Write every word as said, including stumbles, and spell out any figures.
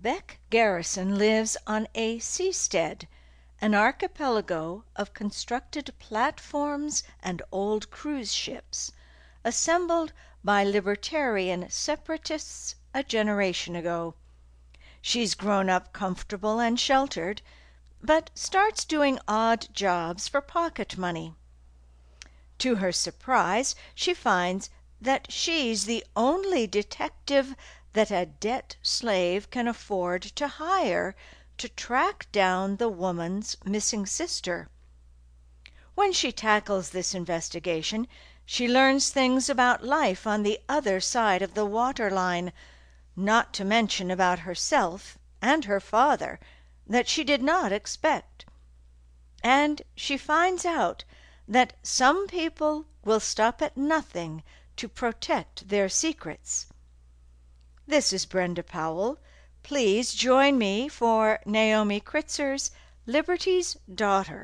Beck Garrison lives on a seastead, an archipelago of constructed platforms and old cruise ships, assembled by libertarian separatists a generation ago. She's grown up comfortable and sheltered, but starts doing odd jobs for pocket money. To her surprise, she finds that she's the only detective that a debt slave can afford to hire to track down the woman's missing sister. When she tackles this investigation, she learns things about life on the other side of the waterline, not to mention about herself and her father, that she did not expect. And she finds out that some people will stop at nothing to protect their secrets. This is Brenda Powell. Please join me for Naomi Kritzer's Liberty's Daughter.